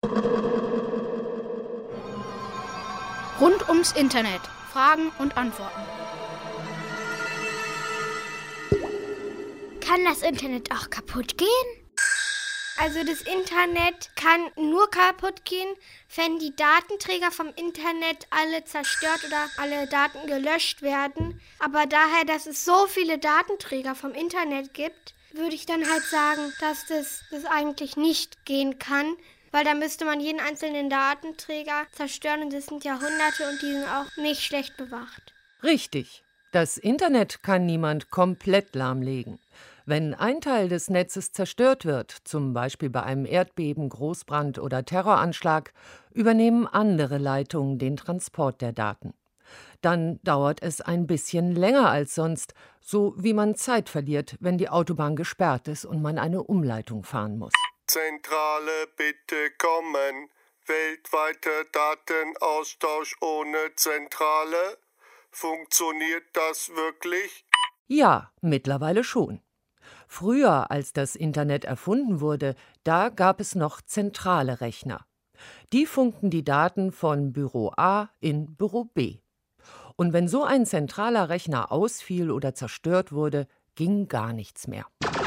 Rund ums Internet. Fragen und Antworten. Kann das Internet auch kaputt gehen? Also das Internet kann nur kaputt gehen, wenn die Datenträger vom Internet alle zerstört oder alle Daten gelöscht werden. Aber daher, dass es so viele Datenträger vom Internet gibt, würde ich dann halt sagen, dass das eigentlich nicht gehen kann. Weil da müsste man jeden einzelnen Datenträger zerstören und das sind ja Hunderte und die sind auch nicht schlecht bewacht. Richtig. Das Internet kann niemand komplett lahmlegen. Wenn ein Teil des Netzes zerstört wird, zum Beispiel bei einem Erdbeben, Großbrand oder Terroranschlag, übernehmen andere Leitungen den Transport der Daten. Dann dauert es ein bisschen länger als sonst, so wie man Zeit verliert, wenn die Autobahn gesperrt ist und man eine Umleitung fahren muss. Zentrale, bitte kommen. Weltweiter Datenaustausch ohne Zentrale. Funktioniert das wirklich? Ja, mittlerweile schon. Früher, als das Internet erfunden wurde, da gab es noch zentrale Rechner. Die funkten die Daten von Büro A in Büro B. Und wenn so ein zentraler Rechner ausfiel oder zerstört wurde, ging gar nichts mehr.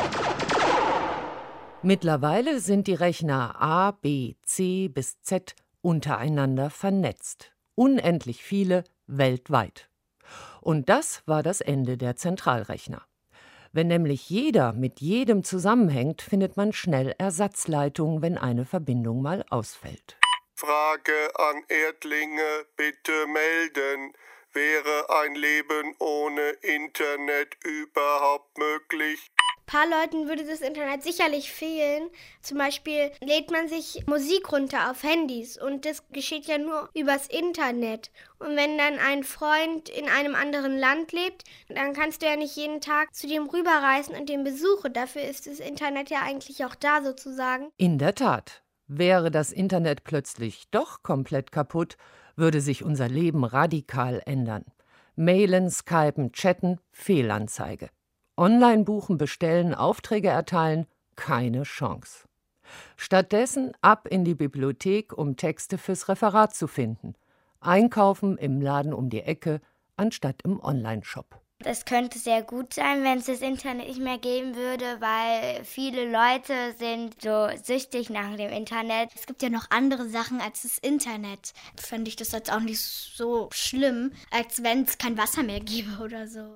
Mittlerweile sind die Rechner A, B, C bis Z untereinander vernetzt. Unendlich viele weltweit. Und das war das Ende der Zentralrechner. Wenn nämlich jeder mit jedem zusammenhängt, findet man schnell Ersatzleitungen, wenn eine Verbindung mal ausfällt. Frage an Erdlinge, bitte melden. Wäre ein Leben ohne Internet überhaupt möglich? Ein paar Leuten würde das Internet sicherlich fehlen. Zum Beispiel lädt man sich Musik runter auf Handys und das geschieht ja nur übers Internet. Und wenn dann ein Freund in einem anderen Land lebt, dann kannst du ja nicht jeden Tag zu dem rüberreisen und den besuchen. Dafür ist das Internet ja eigentlich auch da sozusagen. In der Tat. Wäre das Internet plötzlich doch komplett kaputt, würde sich unser Leben radikal ändern. Mailen, Skypen, Chatten, Fehlanzeige. Online buchen, bestellen, Aufträge erteilen, keine Chance. Stattdessen ab in die Bibliothek, um Texte fürs Referat zu finden. Einkaufen im Laden um die Ecke, anstatt im Onlineshop. Es könnte sehr gut sein, wenn es das Internet nicht mehr geben würde, weil viele Leute sind so süchtig nach dem Internet. Es gibt ja noch andere Sachen als das Internet. Fände ich das jetzt auch nicht so schlimm, als wenn es kein Wasser mehr gäbe oder so.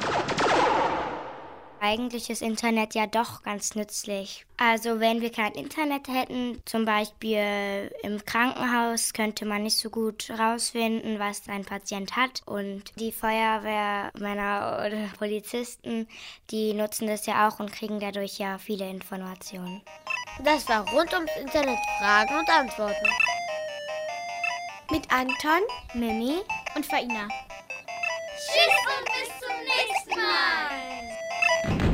Eigentlich ist Internet ja doch ganz nützlich. Also wenn wir kein Internet hätten, zum Beispiel im Krankenhaus, könnte man nicht so gut rausfinden, was ein Patient hat. Und die Feuerwehrmänner oder Polizisten, die nutzen das ja auch und kriegen dadurch ja viele Informationen. Das war rund ums Internet Fragen und Antworten. Mit Anton, Mimi und Faina. Tschüss und bis zum nächsten Mal.